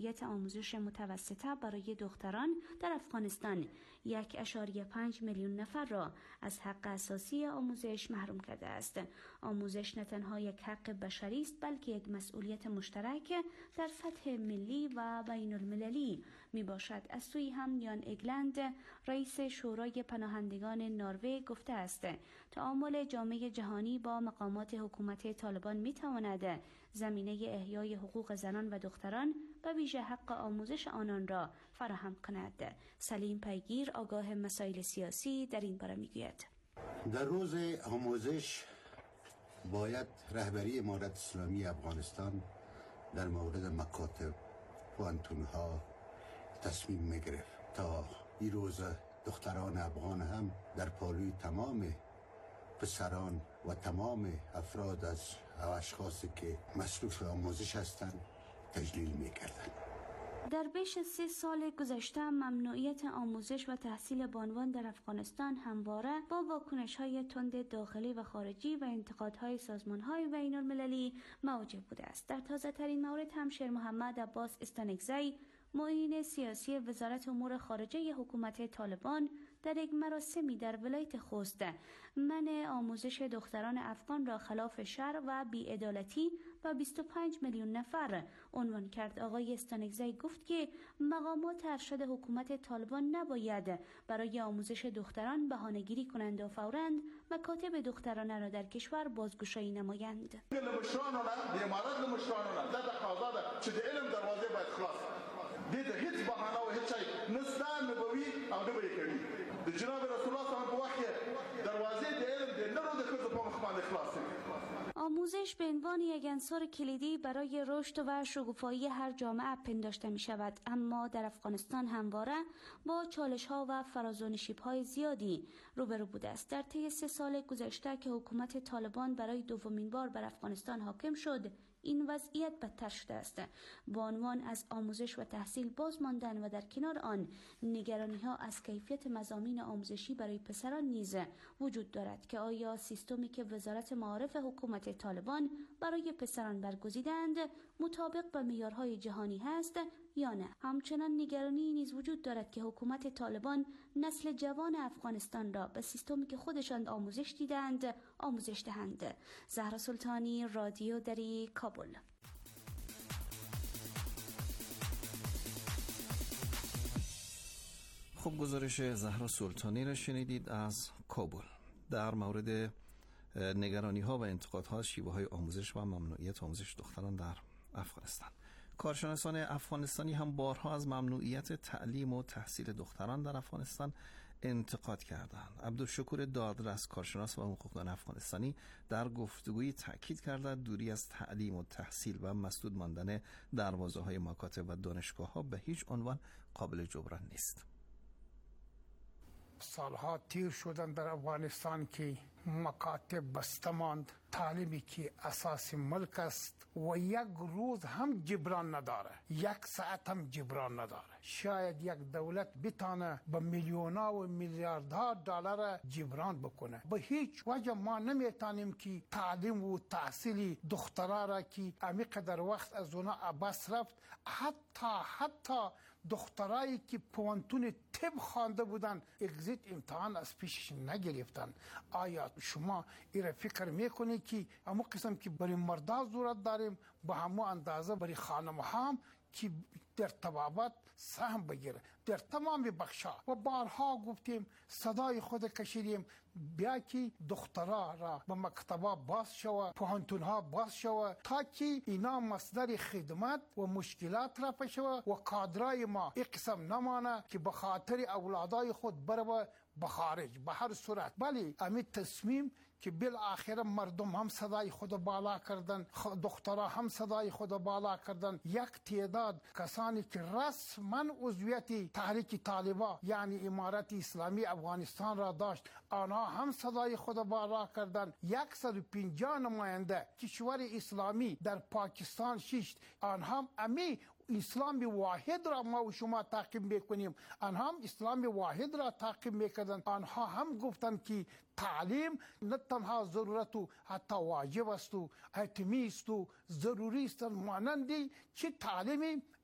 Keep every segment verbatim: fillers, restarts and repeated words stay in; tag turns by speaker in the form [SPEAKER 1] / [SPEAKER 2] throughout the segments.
[SPEAKER 1] ممنوعیت آموزش متوسطه برای دختران در افغانستان یک و پنج میلیون نفر را از حق اساسی آموزش محروم کرده است. آموزش نه تنها یک حق بشری است بلکه یک مسئولیت مشترک در سطح ملی و بین المللی می باشد. از سوی هم یان اگلند رئیس شورای پناهندگان نروژ گفته است تعامل جامعه جهانی با مقامات حکومت طالبان می تواند زمینه احیای حقوق زنان و دختران و ویژه حق آموزش آنان را فراهم کند. سلیم پیگیر آگاه مسائل سیاسی در این باره میگوید
[SPEAKER 2] در روز آموزش باید رهبری امارت اسلامی افغانستان در مورد مکاتب پوانتونها تصمیم میگرفت تا این روز دختران افغان هم در پالوی تمام پسران و تمام افراد از اشخاصی که مصروف آموزش هستند تجلیل میکردند.
[SPEAKER 1] در بیش از سه سال گذشته ممنوعیت آموزش و تحصیل بانوان در افغانستان همواره با واکنش‌های تند داخلی و خارجی و انتقادهای سازمان‌های بین المللی مواجه بوده است. در تازه ترین مورد هم شیر محمد عباس استانکزی معین سیاسی وزارت امور خارجه حکومت طالبان در یک مراسمی در ولایت خوست منع آموزش دختران افغان را خلاف شرع و بی‌عدالتی و بیست و پنج میلیون نفر عنوان کرد. آقای استانکزی گفت که مقامات ارشد حکومت طالبان نباید برای آموزش دختران بهانه‌گیری کنند و فوراً مکاتب دخترانه را در کشور بازگشایی نمایند.
[SPEAKER 3] دې د هیڅ بهانه او هیڅ نستا نبوي او نه به کوي د جناب رسول الله صلی الله علیه و په وخت دروازې د علم د نړو د ښځو په مخ باندې خلاصې.
[SPEAKER 1] آموزش به عنوان یک عنصر کلیدی برای رشد و شکوفایی هر جامعه پنداشته می شود، اما در افغانستان همواره با چالش ها و فراز و نشیب های زیادی روبرو بوده است. در طی سه سال گذشته که حکومت طالبان برای دومین بار بر افغانستان حاکم شد، این وضعیت بدتر شده است. با عنوان از آموزش و تحصیل باز ماندن و در کنار آن نگرانی ها از کیفیت مضامین آموزشی برای پسران نیز وجود دارد که آیا سیستمی که وزارت معارف حکومت طالبان برای پسران برگزیدند مطابق با معیارهای جهانی هست یا نه. همچنان نگرانی نیز وجود دارد که حکومت طالبان نسل جوان افغانستان را به سیستمی که خودشان آموزش دیدند آموزش دهند. زهرا سلطانی، رادیو دری، کابل.
[SPEAKER 4] خب گزارش زهرا سلطانی را شنیدید از کابل در مورد نگرانی ها و انتقادها از شیوه های آموزش و ممنوعیت آموزش دختران در افغانستان. کارشناسان افغانستانی هم بارها از ممنوعیت تعلیم و تحصیل دختران در افغانستان انتقاد کردند. عبدالشکور دادرس، کارشناس و حقوقدان افغانستانی، در گفتگویی تاکید کرده دوری از تعلیم و تحصیل و مسدود ماندن دروازه‌های مکاتب و دانشگاه‌ها به هیچ عنوان قابل جبران نیست.
[SPEAKER 5] سالها تیر شدن در افغانستان که مکاتب بسته ماند، تعلیمی که اساس ملک است و یک روز هم جبران نداره، یک ساعت هم جبران نداره. شاید یک دولت بتانه به میلیون‌ها و میلیاردها دلار جبران بکنه. به هیچ وجه ما نمیتونیم که تعلیم و تحصیل دخترها را که امیقدر وقت از اونا عباس رفت، حتی حتی دخترایی که پوانتون طب خوانده بودن اگزیت امتحان از پیشش نگرفتن. آیا شما این فکر میکنید که همون قسم که برای مردا ضرورت داریم به همون اندازه برای خانم هم که در طبابت سهم بگیره در تمام بخشا؟ و بارها گفتیم، صدای خود کشیدیم، بیا که دخترها را به مکتبا باز شوه، پوهنتونها باز شوه، تا که اینا مصدر خدمت و مشکلات رفع شوه و کادرای ما این قسم نمانه که به خاطر اولادای خود بره به خارج. به هر صورت بلی امی تصمیم که بالاخره مردم هم صدای خود بالا کردن، دخترها هم صدای خود بالا کردن. یک تعداد کسانی که رسما عضویت تحریک طالبان یعنی امارت اسلامی افغانستان را داشت، آنها هم صدای خود بالا کردن. صد و پنجاه نماینده کشور اسلامی در پاکستان شیشت، آنها امی اسلام واحد را ما و شما تعقیب میکنیم، آنها هم اسلام واحد را تعقیب میکردن. آنها هم گفتن که تعلیم نه تنها ضرورت و حتی واجب است و حتمی است و ضروری است، مانندی که تعلیم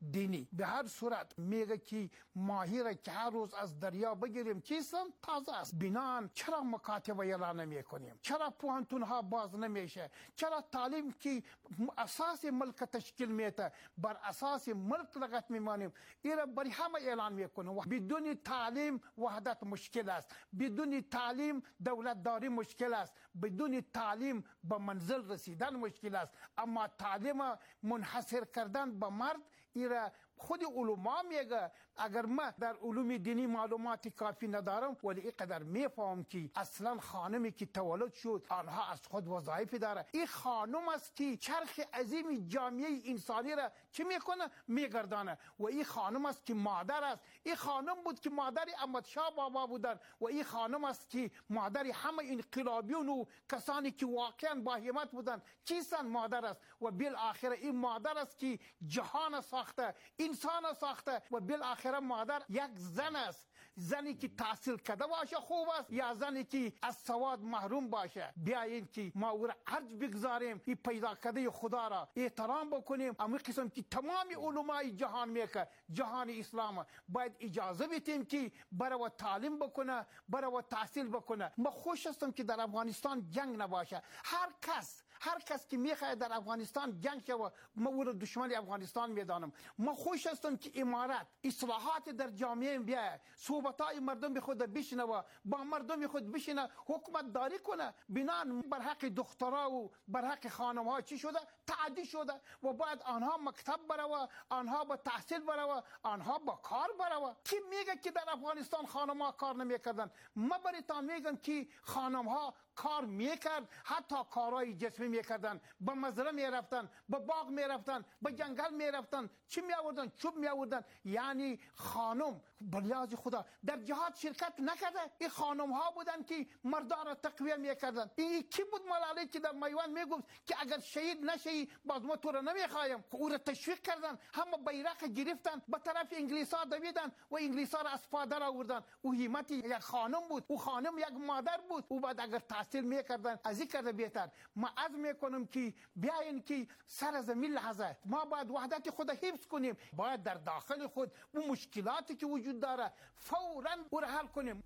[SPEAKER 5] دینی. به هر صورت میگه که ماهی را که هر روز از دریا بگیریم چیستن تازه است. بنان چرا مکاتب اعلان نمی کنیم؟ چرا پوهنتون ها باز نمیشه؟ چرا تعلیم که اساس ملک تشکیل میته بر اساس ملک لغت میمانیم ایرا برای همه اعلان میکنیم؟ بدون تعلیم وحدت مشکل است، بدون تعلیم دولت داری مشکل است، بدون تعلیم به منزل رسیدن مشکل است. اما تعلیم منحصر کردن به مرد ایرا خود علما میگه اگر ما در علوم دینی معلوماتی کافی ندارم ولی اینقدر میفهم که اصلا خانمی که تولد شد آنها از خود وظایف داره. این خانم است که چرخ عظیم جامعه انسانی را چه میکنه؟ میگردانه. و این خانم است که مادر است. این خانم بود که مادر احمد شاه بابا بودن و این خانم است که مادر همه انقلابیون و کسانی که واقعا با همت بودن. چیستن؟ مادر است. و بالاخره این مادر است که جهان ساخته، انسان ساخته. و بالاخره مادر یک زن است، زنی که تحصیل کرده باشه خوب است یا زنی که از سواد محروم باشه. بیایید که ما او را ارج بگذاریم، این پیدا کرده خدا را احترام بکنیم. اما قسم که تمام علمای جهان میگه جهان اسلام باید اجازه بدیم که برای تعلیم بکنه، برای تحصیل بکنه. ما خوش هستم که در افغانستان جنگ نباشه. هر کس هر کس که میخواد در افغانستان جنگ شوه ما او را دشمن افغانستان میدانم. ما خوش هستم که امارت اصلاحات در جامعه بیاید، صحبتای مردم خود بشنوه، با مردم خود بشینه، حکومت داری کنه. بنان بر حق دخترها و بر حق خانم ها چی شده؟ تعدی شده و باید آنها مکتب بروه، آنها با تحصیل بروه، آنها با کار بروه. کی میگه که در افغانستان خانم ها کار نمیکردن؟ ما برایتان میگم که خانم ها کار میکرد، حتی کارهای جسمی میکردن، به مزرعه میرفتن، به باغ میرفتن، به جنگل میرفتن. چی میآوردن؟ چوب میآوردن. یعنی خانم بلیاز خدا در جهاد شرکت نکرده. این خانم ها بودن که مردان را تقویه میکردن. این کی بود؟ مولا که در میوان میگفت که اگر شهید نشی باز ما تو را نمیخوایم. او را تشویق کردن، همه بیرق گرفتن، به طرف انگلیس ها دویدن و انگلیس ها را از پادر آوردن. او همت یک خانم بود، او خانم یک مادر بود. او بعد اگر تحصیل میکردن از این کرده بهتر. ما عزم میکنم که بیاین که سر زمین لحظه ما باید وحدت خود حفظ کنیم. باید در داخل خود اون مشکلاتی که وجود داره فوراً او را حل کنیم.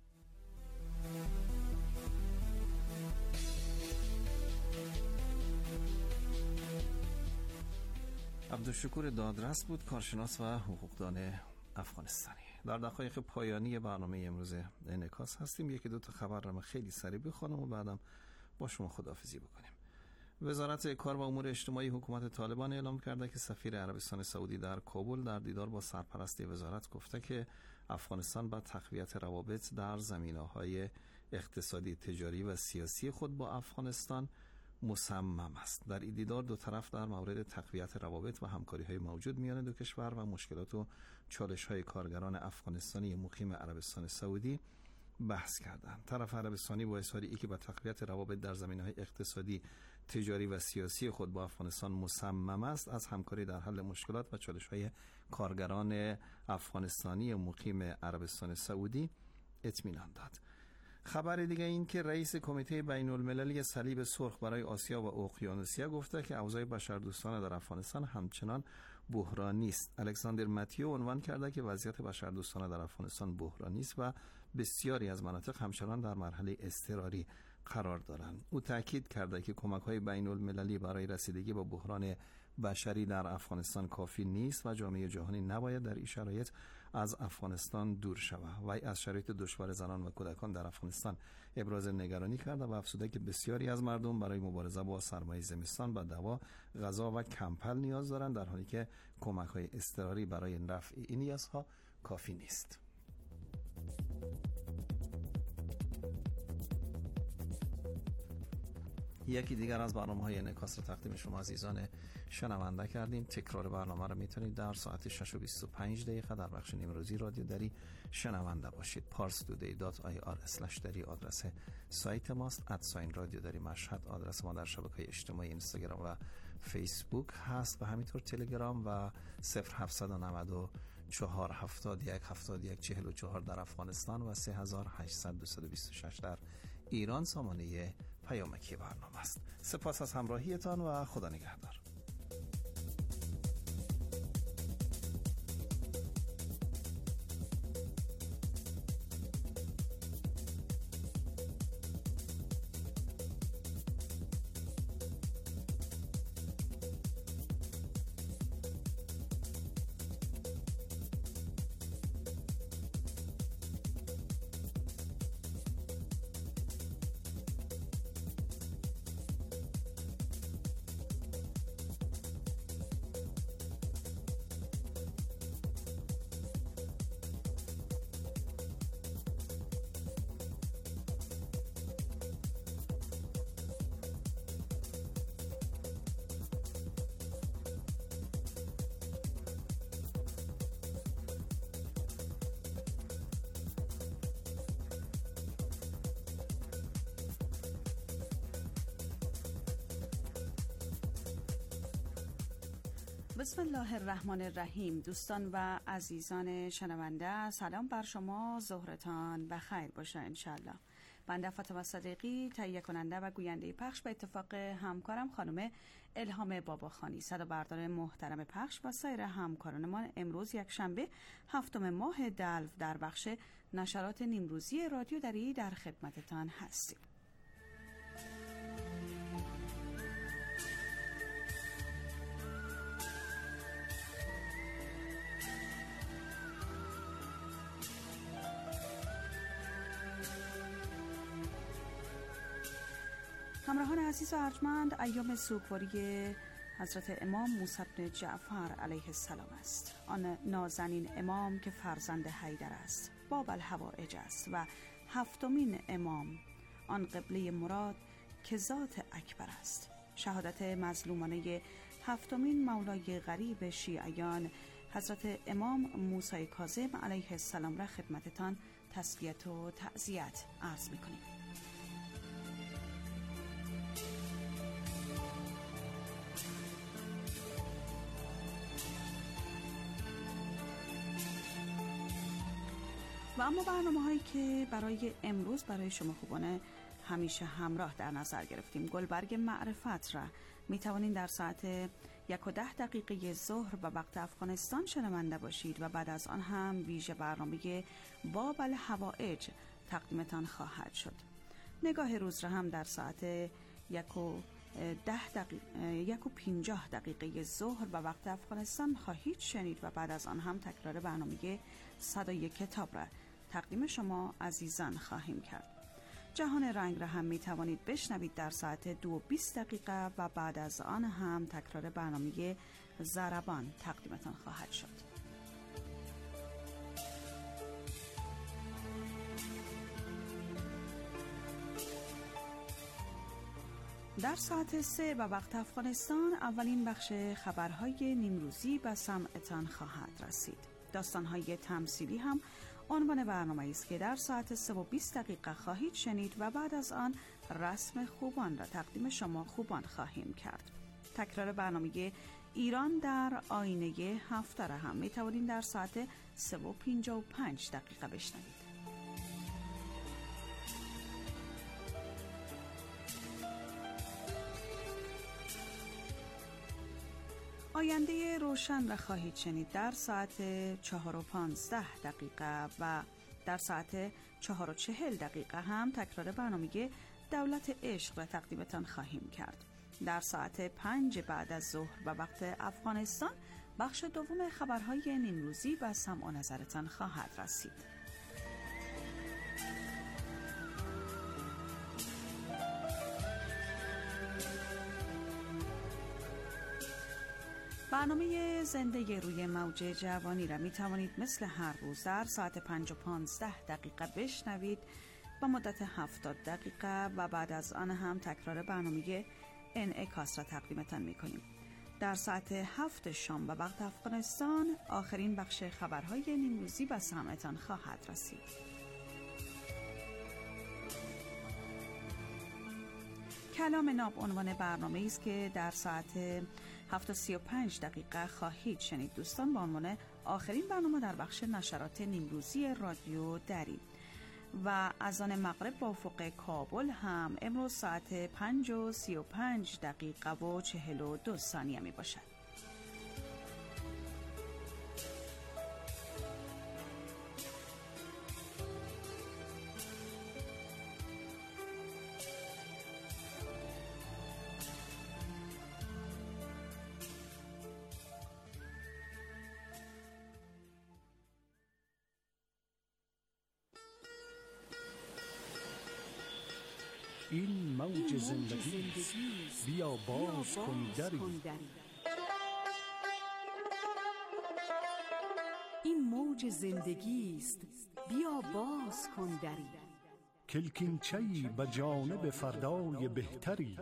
[SPEAKER 4] عبدالشکور دادرس بود، کارشناس و حقوقدان افغانستانی. در دقایق پایانی برنامه امروز انعکاس هستیم. یکی دو تا خبر رو خیلی سریع بخونم و بعدم با شما خداحافظی بکنیم. وزارت کار و امور اجتماعی حکومت طالبان اعلام کرده که سفیر عربستان سعودی در کابل در دیدار با سرپرست وزارت گفته که افغانستان با تقویت روابط در زمینه‌های اقتصادی، تجاری و سیاسی خود با افغانستان مصمم است. در این دیدار دو طرف در مورد تقویت روابط و همکاری‌های موجود میان دو کشور و مشکلات و چالش‌های کارگران افغانستانی مقیم عربستان سعودی بحث کردند. طرف عربستانی با اظهار اینکه با تقویت روابط در زمینه‌های اقتصادی، تجاری و سیاسی خود با افغانستان مصمم است، از همکاری در حل مشکلات و چالش‌های کارگران افغانستانی مقیم عربستان سعودی اطمینان داد. خبر دیگه این که رئیس کمیته بین المللی صلیب سرخ برای آسیا و اقیانوسیا گفته که اوضاع بشردوستانه در افغانستان همچنان بحرانی است. الکساندر متیو عنوان کرده که وضعیت بشردوستانه در افغانستان بحرانی است و بسیاری از مناطق همچنان در مرحله اضطراری قرار دارند. او تاکید کرده که کمک‌های بین المللی برای رسیدگی با بحران بشری در افغانستان کافی نیست و جامعه جهانی نباید در این شرایط از افغانستان دور شود. و از شرایط دشوار زنان و کودکان در افغانستان ابراز نگرانی کرده و افزوده که بسیاری از مردم برای مبارزه با سرمای زمستان به دوا، غذا و کمپل نیاز دارند، در حالی که کمک‌های اضطراری برای رفع این نیازها کافی نیست. یکی دیگر از برنامه‌های انعکاس را تقدیم شما عزیزان شنونده کردیم. تکرار برنامه را میتونید در ساعت شش و بیست و پنج دقیقه در بخش نیمروزی رادیو دری شنونده باشید. پارس تودی دات آی آر اسلش دری آدرس سایت ماست. ادساین رادیو دری مشهد آدرس ما در شبکه‌های اجتماعی اینستاگرام و فیسبوک هست و همینطور تلگرام و صفر هفت نه نه چهار هفتاد یک هفتاد یک چهل و چهار در افغانستان و سه هزار و هشتصد دویست و بیست و شش در ایران سامانه پیامکی برنامه است. سپاس از همراهیتان و خدا نگهدار.
[SPEAKER 6] بسم الله الرحمن الرحیم. دوستان و عزیزان شنونده، سلام بر شما، ظهرتان بخیر باشه انشالله. بنده فاطمه صدیقی، تهیه کننده و گوینده پخش، به اتفاق همکارم خانم الهام باباخانی، صدا بردار محترم پخش و سایر همکارانمان، امروز یک شنبه هفتم ماه دلو در بخش نشرات نیمروزی رادیو دری در خدمتتان هستیم. همراهان عزیز و ارجمند، ایام سوگواری حضرت امام موسی بن جعفر علیه السلام است. آن نازنین امام که فرزند حیدر است، باب الحوائج است و هفتمین امام، آن قبله مراد که ذات اکبر است. شهادت مظلومانه هفتمین مولای غریب شیعیان حضرت امام موسی کاظم علیه السلام را خدمتتان تسلیت و تعزیت عرض می‌کنیم. و اما برنامه هایی که برای امروز برای شما خوبانه همیشه همراه در نظر گرفتیم. گلبرگ معرفت را می توانید در ساعت یک و ده دقیقه ظهر و وقت افغانستان شنونده باشید و بعد از آن هم ویژه برنامه باب الحوائج تقدیمتان خواهد شد. نگاه روز را هم در ساعت یک و ده دقیقه یک و پینجاه دقیقه ظهر و وقت افغانستان خواهید شنید و بعد از آن هم تکرار برنامه صدای کتاب را تقدیم شما عزیزان خواهیم کرد. جهان رنگ را هم می توانید بشنوید در ساعت دو و بیست دقیقه و بعد از آن هم تکرار برنامه ضربان تقدیمتان خواهد شد. در ساعت سه و وقت افغانستان اولین بخش خبرهای نیمروزی به سمعتان خواهد رسید. داستانهای تمثیلی هم عنوان برنامه است که در ساعت سه و بیست دقیقه خواهید شنید و بعد از آن رسم خوبان را تقدیم شما خوبان خواهیم کرد. تکرار برنامه ایران در آینه هفته را هم می توانید در ساعت سه و پنجاه و پنج دقیقه بشنوید. آینده روشن را خواهید شنید در ساعت چهار و پانزده دقیقه و در ساعت چهار و چهل دقیقه هم تکرار برنامه دولت عشق را تقدیمتان خواهیم کرد. در ساعت پنج بعد از ظهر و وقت افغانستان بخش دوم خبرهای نیمروزی و سمع و نظرتان خواهد رسید. برنامه زنده روی موج جوانی را می توانید مثل هر روز در ساعت پنج و پانزده دقیقه بشنوید با مدت هفتاد دقیقه و بعد از آن هم تکرار برنامه انعکاس را تقدیمتان می کنیم. در ساعت هفت شام و وقت افغانستان آخرین بخش خبرهای نیمروزی به سمعتان خواهد رسید. کلام ناب عنوان برنامه است که در ساعت هفت و سی و پنج دقیقه خواهید شنید دوستان با عنوان آخرین برنامه در بخش نشرات نیمروزی رادیو دری. و اذان مغرب با افق کابل هم امروز ساعت پنج و سی و پنج دقیقه و چهل و دو ثانیه می باشد.
[SPEAKER 7] این موج زندگی است، بیا باز کن دری.
[SPEAKER 8] این موج زندگی است، بیا باز کن دری.
[SPEAKER 7] کلکینچه‌ای به جانب فردای بهتری.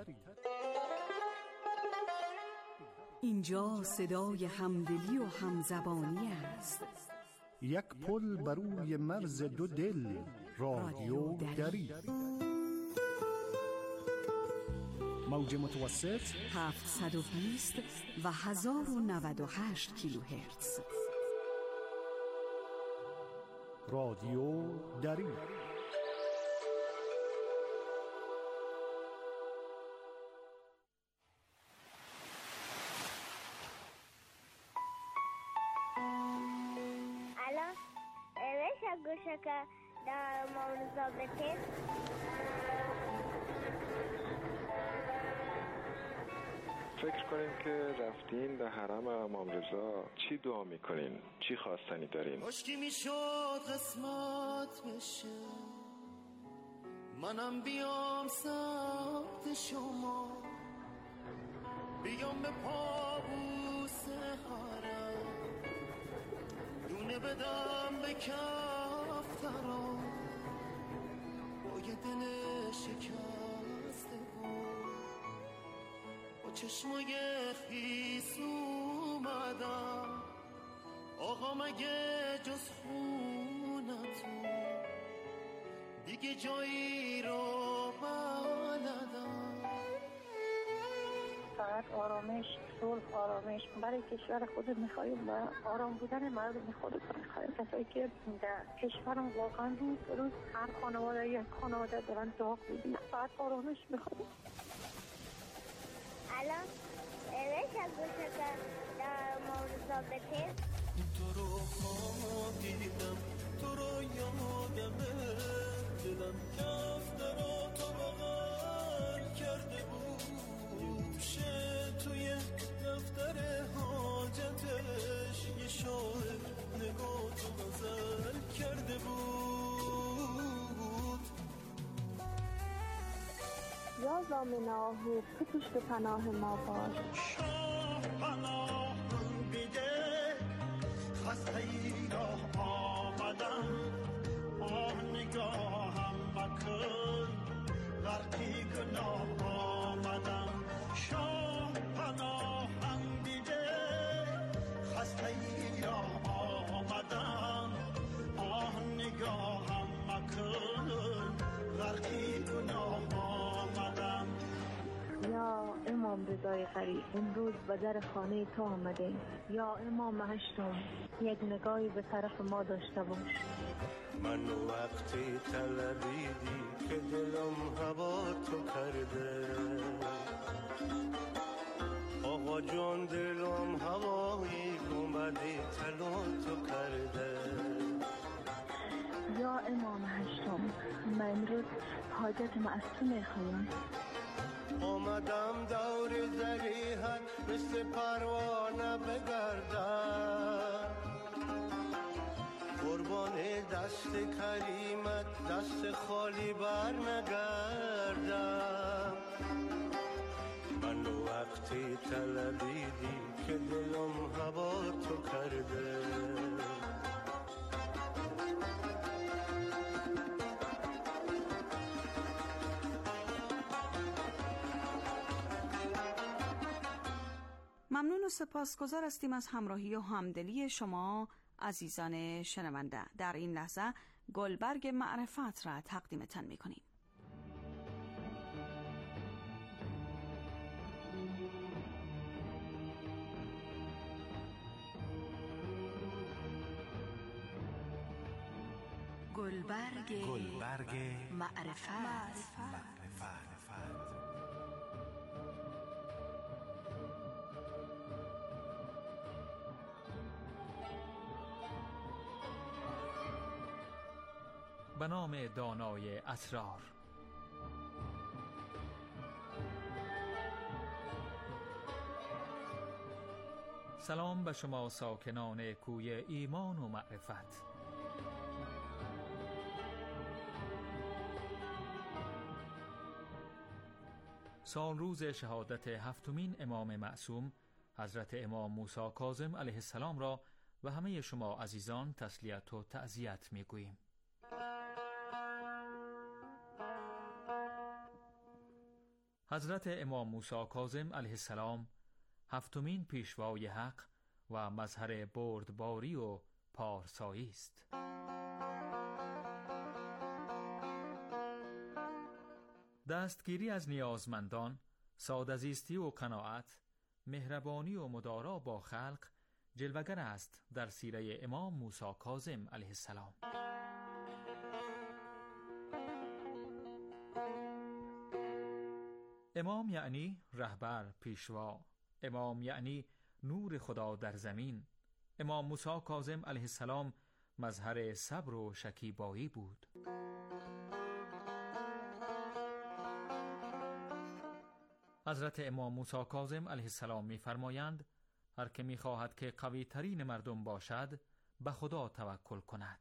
[SPEAKER 8] اینجا صدای همدلی و همزبانی است.
[SPEAKER 7] یک پل بر روی مرز دو دل، رادیو دری. موج متوسط
[SPEAKER 8] هفتصد و بیست و هزار و نود و هشت کیلوهرتز.
[SPEAKER 7] رادیو دری.
[SPEAKER 9] الان اوش گوشه که در مورزا بتیم
[SPEAKER 10] فکر کنیم که رفتین در حرم امام رضا چی دعا میکنین؟ چی خواستنی دارین؟
[SPEAKER 11] کاشکی میشد قسمت بشه منم بیام سمت شما، بیام به پابوس حرم دونه بدم به کفترم با یه دل شکسته بود با چشمای خیس اومدم آقا مگه جز خونتون دیگه جایی رو بلدم.
[SPEAKER 12] فقط آرامش، صلح، آرامش برای کشور خودت میخوایم و آرام بودن مردم خودت میخوایم. کسایی که در کشورم واقعا روز به روز هر خانواده یک خانواده دارن داغ می‌بینن، فقط آرامش میخوایم.
[SPEAKER 9] الان اوش از گوشه که در مورزا بتیم
[SPEAKER 11] تو رو خوابیدم تو رو یادمه دلم کفترا تو بغل کرده بود شه توی دفتر حاجتش یه شاعر نگاه تو غزل کرده بود.
[SPEAKER 12] یا زامن آهو که پشت پناه ما باش،
[SPEAKER 11] شاه پناه بیده خسته ای را آمدم آه نگاهم مکن غرقی گناه آمدم. شاه پناهم دیده خسته ای را آمدم آه نگاهم مکن غرقی گناه آمدم.
[SPEAKER 12] یا امام رضای غریب امروز به در خانه تو آمدیم، یا امام هشتم یک نگاهی به طرف ما داشته باش.
[SPEAKER 11] من وقتی طلبیدی که دلم هوا تو کرده آقا جان دلم هوایی گمبدی طلا تو کرده.
[SPEAKER 12] یا امام هشتم من امروز حاجتم از تو میخوایم.
[SPEAKER 11] آمدم دور زریحت مثل پروانه بگردم قربان دست کریمت دست خالی بر نگردم. من وقتی طلبیدی که دلم هوا تو کرده
[SPEAKER 6] ممنون و سپاسگزار هستیم از همراهی و همدلی شما عزیزان شنونده. در این لحظه گلبرگ معرفت را تقدیمتان می‌کنیم.
[SPEAKER 8] گلبرگ
[SPEAKER 13] گلبرگ
[SPEAKER 8] معرفت, معرفت.
[SPEAKER 13] معرفت.
[SPEAKER 14] به نام دانای اسرار. سلام به شما ساکنان کوی ایمان و معرفت. سال روز شهادت هفتمین امام معصوم حضرت امام موسی کاظم علیه السلام را و همه شما عزیزان تسلیت و تعزیت می‌گوییم. حضرت امام موسی کاظم علیه السلام هفتمین پیشوای حق و مظهر بردباری و پارسایی است. دستگیری از نیازمندان ساده‌زیستی و قناعت، مهربانی و مدارا با خلق جلوگر است در سیره امام موسی کاظم علیه السلام. امام یعنی رهبر، پیشوا. امام یعنی نور خدا در زمین. امام موسی کاظم علیه السلام مظهر صبر و شکیبایی بود. حضرت امام موسی کاظم علیه السلام می فرمایند هر که می خواهد که قوی ترین مردم باشد به خدا توکل کند.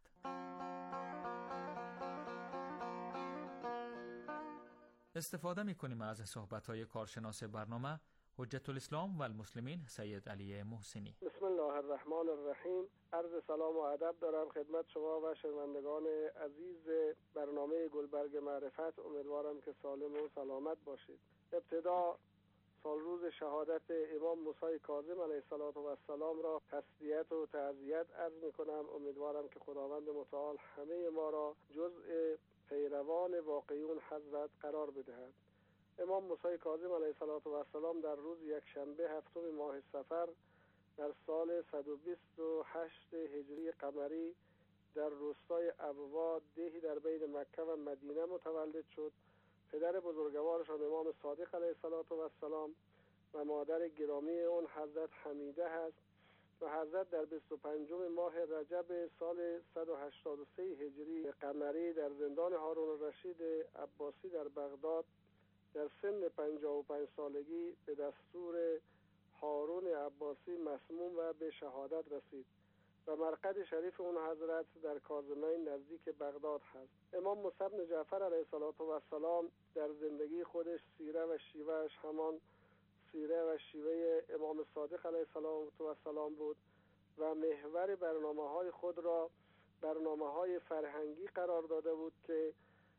[SPEAKER 14] استفاده می کنیم از صحبت‌های کارشناس برنامه حجت الاسلام و المسلمین سید علی محسنی.
[SPEAKER 13] بسم الله الرحمن الرحیم. عرض سلام و ادب دارم خدمت شما و شنوندگان عزیز برنامه گلبرگ معرفت. امیدوارم که سالم و سلامت باشید. ابتدا سال روز شهادت امام موسی کاظم علیه السلام را تسلیت و تعزیت عرض می کنم. امیدوارم که خداوند متعال همه ما را جزء پیروان واقعیون حضرت قرار بدهد. امام موسی کاظم علیه السلام در روز یک شنبه هفتم ماه صفر در سال صد و بیست و هشت هجری قمری در روستای ابوا دهی در بین مکه و مدینه متولد شد. پدر بزرگوارشان امام صادق علیه السلام و مادر گرامی اون حضرت حمیده هست و حضرت در بیست و پنجم ماه رجب سال صد و هشتاد و سه هجری قمری در زندان هارون الرشید عباسی در بغداد در سن پنجاه و پنج سالگی به دستور هارون عباسی مسموم و به شهادت رسید و مرقد شریف اون حضرت در کاظمین نزدیک بغداد هست. امام موسی بن جعفر علیه السلام در زندگی خودش سیره و شیوهش همان سیره و شیوه امام صادق علیه السلام بود و محور برنامه‌های خود را برنامه‌های فرهنگی قرار داده بود که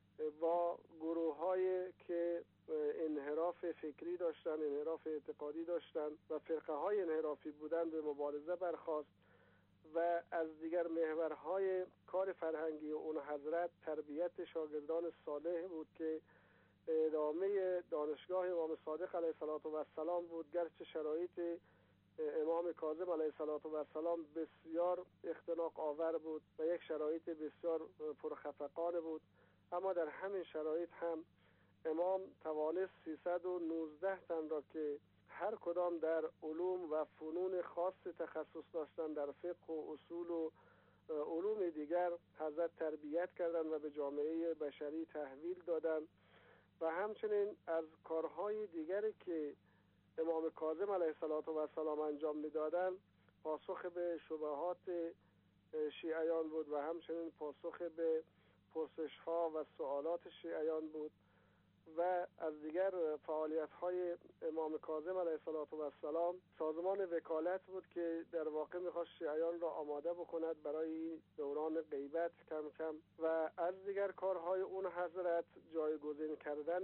[SPEAKER 13] با گروه‌هایی که انحراف فکری داشتن، انحراف اعتقادی داشتن و فرقه‌های انحرافی بودن به مبارزه برخاست و از دیگر محورهای کار فرهنگی اون حضرت تربیت شاگردان صالح بود که ادامه دانشگاه امام صادق علیه السلام بود. گرچه شرایط امام کاظم علیه السلام بسیار اختناق آور بود و یک شرایط بسیار پرخفقان بود، اما در همین شرایط هم امام توانست سیصد و نوزده تن را که هر کدام در علوم و فنون خاص تخصص داشتن در فقه و اصول و علوم دیگر حضرت تربیت کردند و به جامعه بشری تحویل دادند. و همچنین از کارهای دیگری که امام کاظم علیه السلام انجام می‌دادند پاسخ به شبهات شیعیان بود و همچنین پاسخ به پرسش‌ها و سوالات شیعیان بود و از دیگر فعالیت‌های امام کاظم علیه السلام سازمان وکالت بود که در واقع می‌خواست شیعیان را آماده بکند برای دوران غیبت کم کم و از دیگر کارهای اون حضرت جایگزین کردن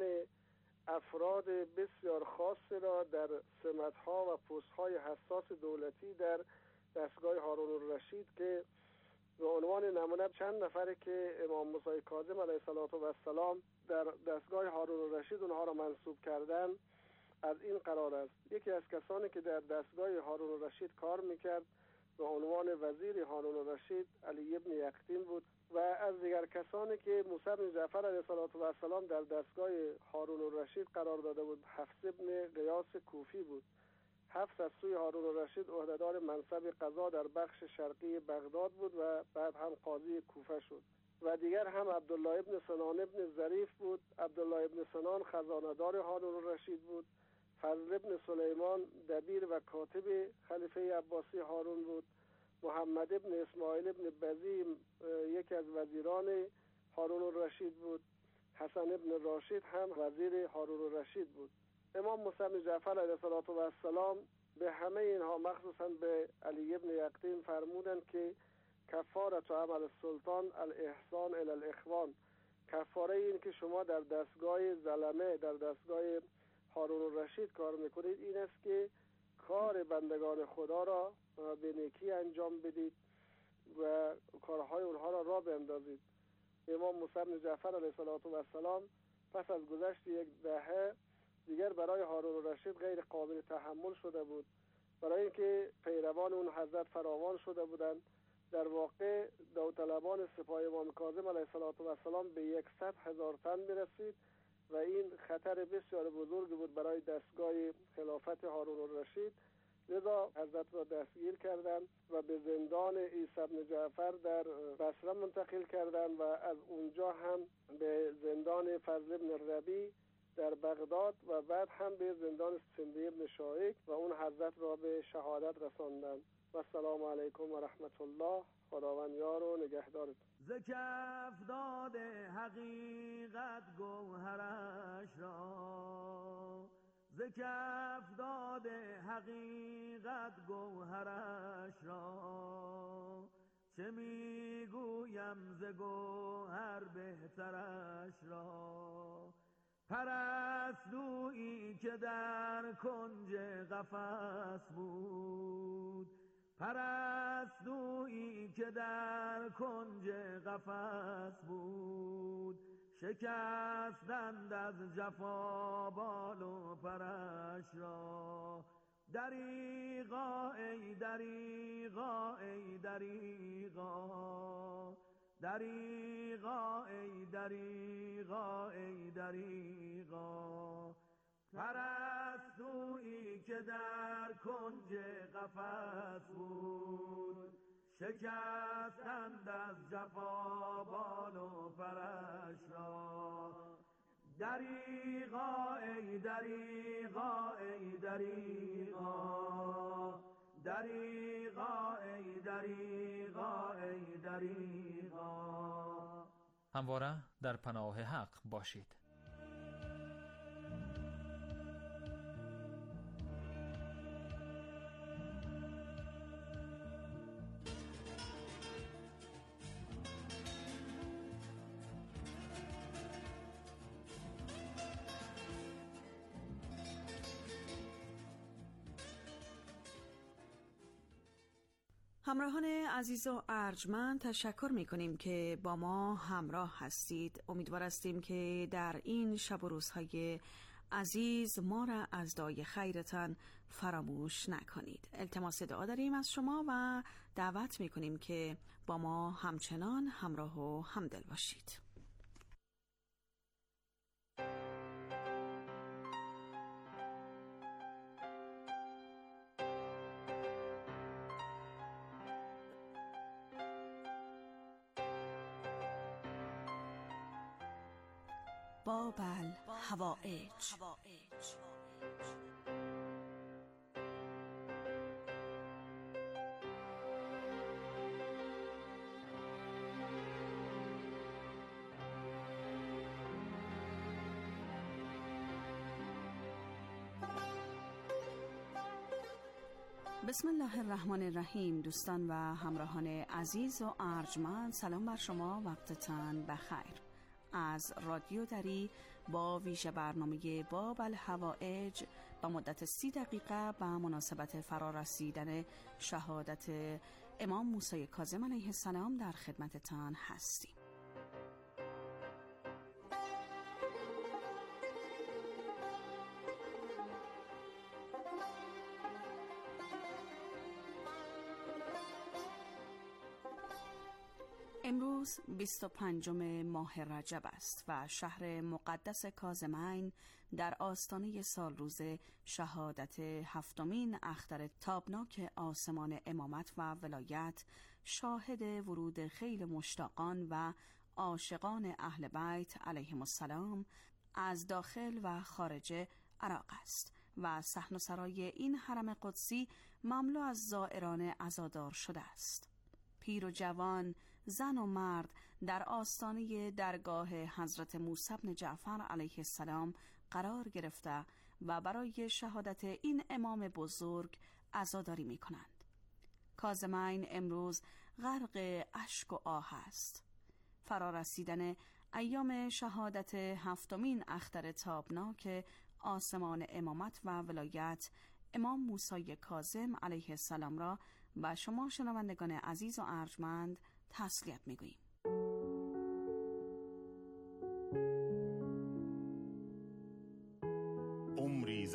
[SPEAKER 13] افراد بسیار خاص را در سمت‌ها و پست‌های حساس دولتی در دستگاه هارون الرشید که به عنوان نمونه چند نفره که امام موسی کاظم علیه السلام در دستگاه هارون الرشید اونها را منصوب کردن از این قرار است. یکی از کسانی که در دستگاه هارون الرشید کار میکرد به عنوان وزیر هارون الرشید علی ابن یقطین بود و از دیگر کسانی که موسی بن جعفر علیه السلام در دستگاه هارون الرشید قرار داده بود حفص ابن قیاس کوفی بود. حفص از سوی هارون الرشید عهدهدار منصب قضا در بخش شرقی بغداد بود و بعد هم قاضی کوفه شد و دیگر هم عبدالله ابن سنان ابن ظریف بود. عبدالله ابن سنان خزانه‌دار هارون الرشید بود. فضل ابن سلیمان دبیر و کاتب خلیفه عباسی هارون بود. محمد ابن اسماعیل ابن بزیم یکی از وزیران هارون الرشید بود. حسن ابن راشد هم وزیر هارون الرشید بود. امام موسی بن جعفر علیه السلام به همه اینها مخصوصا به علی ابن یقطین فرمودند که کفارت و عمل السلطان الاحسان الی الاخوان، کفاره این که شما در دستگاه ظلمه در دستگاه هارون الرشید کار میکنید این است که کار بندگان خدا را به نیکی انجام بدید و کارهای اونها را راه بیندازید. امام موسی بن جعفر علیه السلام پس از گذشت یک دهه دیگر برای هارون الرشید غیر قابل تحمل شده بود، برای اینکه پیروان اون حضرت فراوان شده بودند. در واقع داوطلبان سپاه امام کاظم علیه السلام به صد هزار تن میرسید و این خطر بسیار بزرگی بود برای دستگاه خلافت هارون الرشید. لذا حضرت را دستگیر کردند و به زندان عیسی بن جعفر در بصره منتقل کردند و از اونجا هم به زندان فضل بن ربیع در بغداد و بعد هم به زندان سندی بن شایک و اون حضرت را به شهادت رساندند. و السلام علیکم و رحمت الله. خداوند یار و نگهدارت.
[SPEAKER 15] ز کف داده حقیقت گوهرش را، ز کف داده حقیقت گوهرش را، چه میگویم ز گوهر بهترش را. پرستویی که در کنج قفس بود، پرستویی که در کنج قفس بود، شکستند از جفا بال و پرش را. دریغا ای دریغا ای دریغا، دریغا ای دریغا ای دریغا. پرستویی که در کنج قفس بود، شکستند از جفا بال و پرش را. دریغا ای دریغا ای دریغا، دریغا ای دریغا ای دریغا.
[SPEAKER 14] همواره در پناه حق باشید.
[SPEAKER 6] همراهان عزیز و ارجمند، تشکر می‌کنیم که با ما همراه هستید. امیدوار هستیم که در این شب و روزهای عزیز ما را از دعای خیرتان فراموش نکنید. التماس دعا داریم از شما و دعوت می‌کنیم که با ما همچنان همراه و همدل باشید. باب الحوائج. بسم الله الرحمن الرحیم. دوستان و همراهان عزیز و ارجمند، سلام بر شما، وقتتان بخیر. از رادیو دری با ویژه برنامه باب الحوائج با مدت سی دقیقه به مناسبت فرارسیدن شهادت امام موسی کاظم علیه السلام در خدمتتان هستیم. امروز بیست و پنجم ماه رجب است و شهر مقدس کاظمین در آستانه سالروز شهادت هفتمین اختر تابناک آسمان امامت و ولایت شاهد ورود خیل مشتاقان و عاشقان اهل بیت علیهم السلام از داخل و خارج عراق است و صحن و سرای این حرم قدسی مملو از زائران عزادار شده است. پیر و جوان، زن و مرد در آستانه درگاه حضرت موسی بن جعفر علیه السلام قرار گرفته و برای شهادت این امام بزرگ عزاداری می کنند. کاظمین امروز غرق اشک و آه است. فرارسیدن ایام شهادت هفتمین اختر تابناک آسمان امامت و ولایت امام موسی کاظم علیه السلام را و شما شنوندگان عزیز و ارجمند تسلیت می‌گوییم.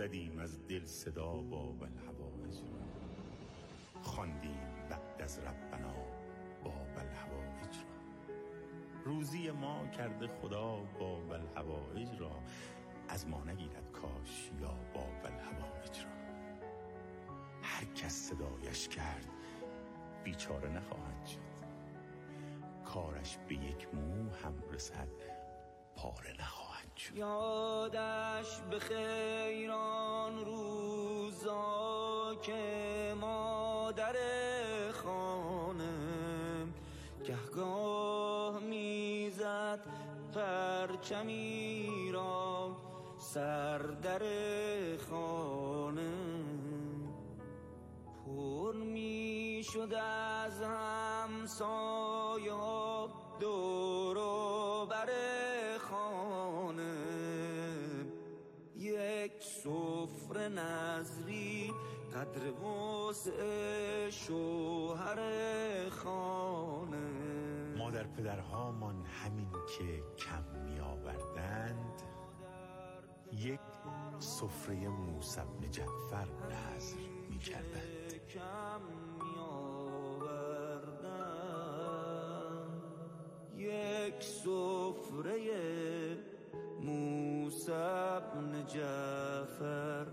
[SPEAKER 16] زدیم از دل صدا باب الحوائج را، خواندیم بعد از ربنا باب الحوائج را. روزی ما کرده خدا باب الحوائج را، از ما نگیرد کاش یا باب الحوائج را. هر کس صدایش کرد بیچاره نخواهد شد، کارش به یک مو هم رسد پاره نخواهد شد.
[SPEAKER 17] یادش به خیران روزا که مادر خانه گهگاه میزد پرچمی را سر در خانه، پر می شد از همسایه دور و بر خانه، یک سفره نظری قدر وسع شوهر خانه.
[SPEAKER 16] مادر پدرهامان همین که کم می آوردند، یک سفره موسی بن جعفر نذر می کردند.
[SPEAKER 17] کم می آوردند، یک سفره موسی بن جعفر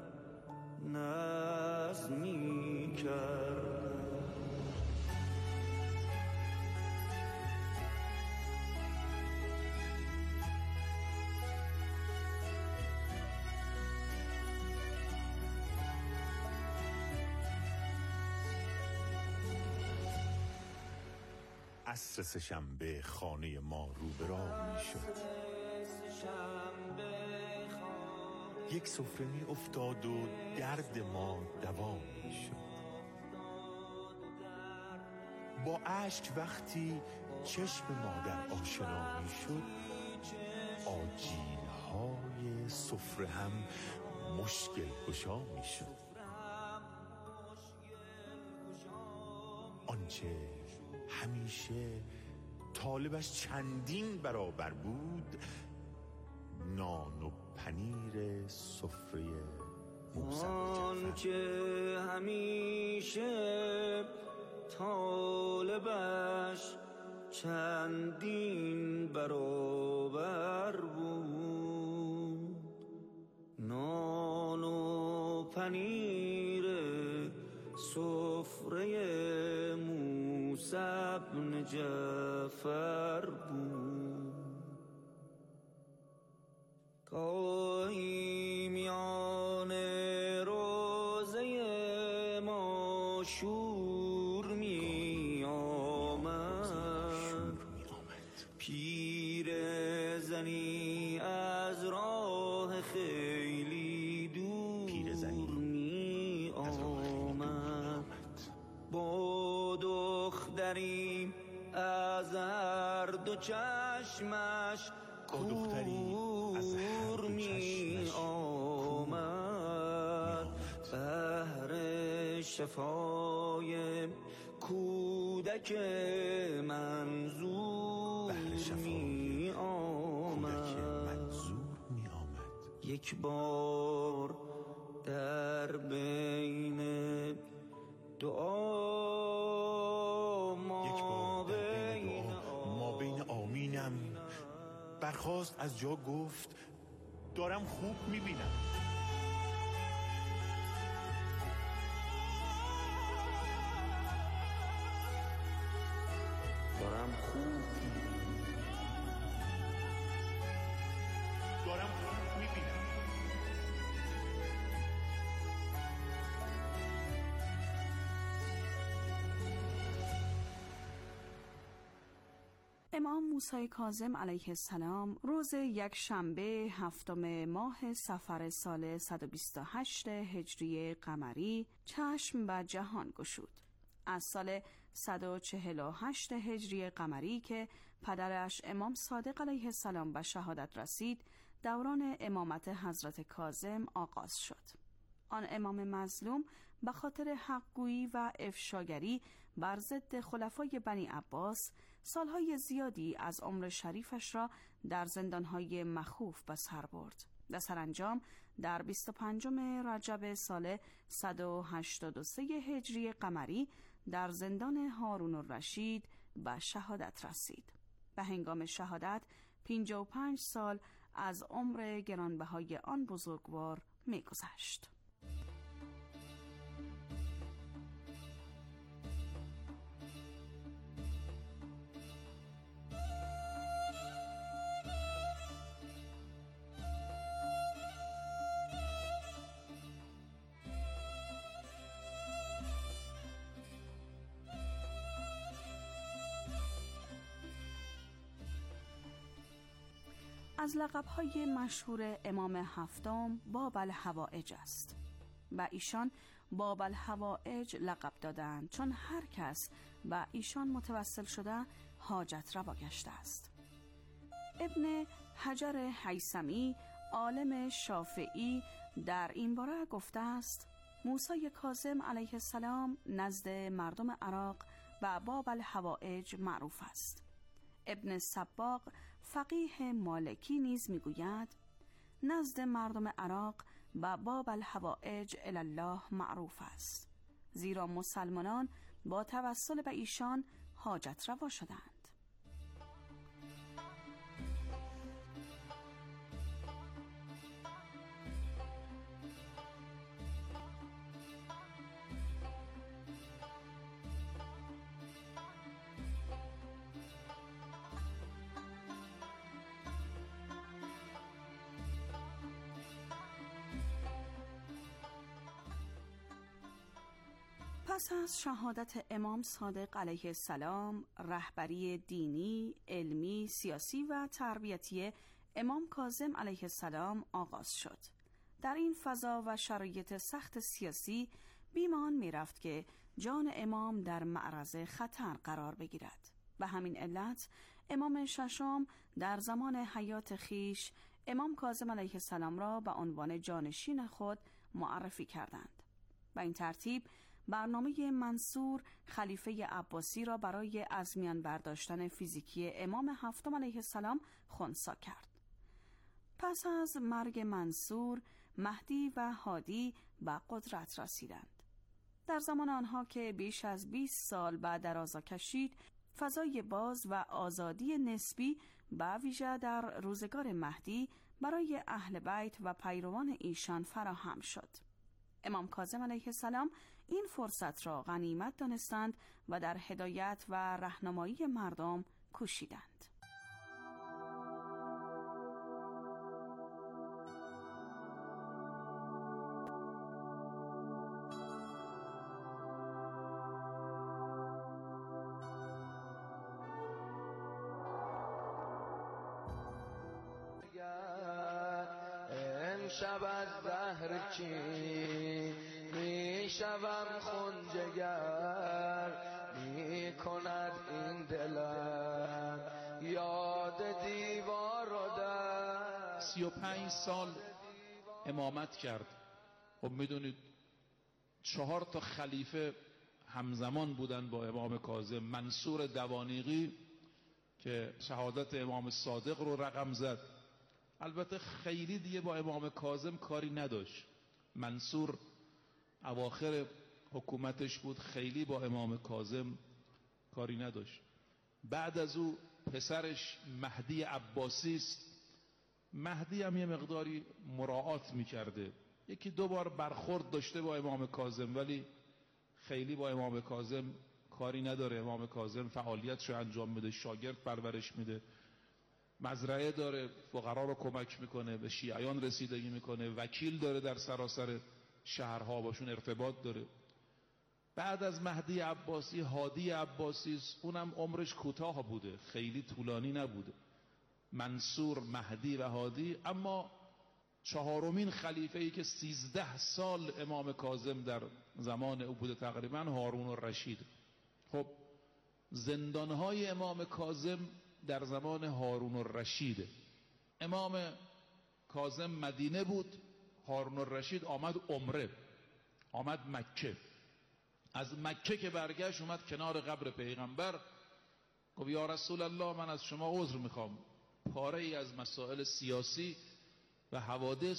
[SPEAKER 17] نذر می کردند.
[SPEAKER 16] عصر سه‌شنبه خانه ما رو به راه می شد. یک سفره می افتاد و درد ما دوا می شد. با اشک وقتی چشم مادر آشنا می شد، آجیل های سفره هم مشکل گشا می شد. آنچه همیشه طالبش چندین برابر بود، نان و پنیر سفره موسی.
[SPEAKER 17] آنچه همیشه طالبش چندین برابر بود، نان و پنیر سفره موسی بن جعفر بود. گاهی میان روزه ما شور می آمد، پیر زنی از راه خیلی دور می آمد، با دختری از هر دو چشمش کور می آمد، بهر شفای کودک منظور می آمد. یک بار در بین دعا ما بین
[SPEAKER 16] ما بین آمینم برخاست از جا، گفت دارم خوب میبینم.
[SPEAKER 17] دارم خوب
[SPEAKER 16] دارم خوب میبینم.
[SPEAKER 6] امام موسی کاظم علیه السلام روز یک شنبه هفتم ماه صفر سال صد و بیست و هشت هجری قمری چشم به جهان گشود. از سال صد و چهل و هشت هجری قمری که پدرش امام صادق علیه السلام به شهادت رسید، دوران امامت حضرت کاظم آغاز شد. آن امام مظلوم به خاطر حقگویی و افشاگری بر ضد خلفای بنی عباس سالهای زیادی از عمر شریفش را در زندانهای مخوف به سر برد و سرانجام در بیست و پنجم رجب سال صد و هشتاد و سه هجری قمری در زندان هارون الرشید به شهادت رسید. به هنگام شهادت پنجاه و پنج سال از عمر گرانبهای آن بزرگوار می‌گذشت. از لقب‌های مشهور امام هفتم باب الحوائج است. و ایشان باب الحوائج لقب دادند چون هر کس و ایشان متوسل شده حاجت روا گشته است. ابن حجر هیثمی عالم شافعی در این باره گفته است موسی کاظم علیه السلام نزد مردم عراق و باب الحوائج معروف است. ابن سباق فقیه مالکی نیز میگوید نزد مردم عراق و باب الحوائج الله معروف است، زیرا مسلمانان با توسل به ایشان حاجت روا شدند. پس از شهادت امام صادق علیه السلام، رهبری دینی، علمی، سیاسی و تربیتی امام کاظم علیه السلام آغاز شد. در این فضا و شرایط سخت سیاسی بیمان می رفت که جان امام در معرض خطر قرار بگیرد. و همین علت امام ششم در زمان حیات خیش امام کاظم علیه السلام را به عنوان جانشین خود معرفی کردند. و این ترتیب برنامه منصور خلیفه عباسی را برای از میان برداشتن فیزیکی امام هفتم علیه السلام خنثی کرد. پس از مرگ منصور، مهدی و هادی به قدرت رسیدند. در زمان آنها که بیش از بیست سال بعد دراز کشید، فضای باز و آزادی نسبی به ویژه در روزگار مهدی برای اهل بیت و پیروان ایشان فراهم شد. امام کاظم علیه السلام این فرصت را غنیمت دانستند و در هدایت و راهنمایی مردم کوشیدند.
[SPEAKER 17] شب از زهر کی می شوم خونجگر می کند این دلم یاد دیوار و در.
[SPEAKER 18] سی و پنج سال امامت کرد. خب میدونید چهار تا خلیفه همزمان بودن با امام کاظم. منصور دوانیقی که شهادت امام صادق رو رقم زد، البته خیلی دیگه با امام کاظم کاری نداشت. منصور اواخر حکومتش بود، خیلی با امام کاظم کاری نداشت. بعد از او پسرش مهدی عباسی است. مهدی هم یه مقداری مراعات میکرده، یکی دو بار برخورد داشته با امام کاظم، ولی خیلی با امام کاظم کاری نداره. امام کاظم فعالیتش رو انجام میده، شاگرد پرورش میده، مزرعه داره، فقرا رو کمک میکنه، به شیعیان رسیدگی میکنه، وکیل داره در سراسر شهرها، باشون ارتباط داره. بعد از مهدی عباسی هادی عباسی، اونم عمرش کوتاه بوده، خیلی طولانی نبوده. منصور، مهدی و هادی. اما چهارمین خلیفه ای که سیزده سال امام کاظم در زمان او بوده تقریبا، هارون الرشید. خب زندانهای امام کاظم در زمان هارون الرشید. امام کاظم مدینه بود، هارون الرشید آمد عمره، آمد مکه. از مکه که برگشت اومد کنار قبر پیغمبر، گفت یا رسول الله من از شما عذر میخوام، پاره ای از مسائل سیاسی و حوادث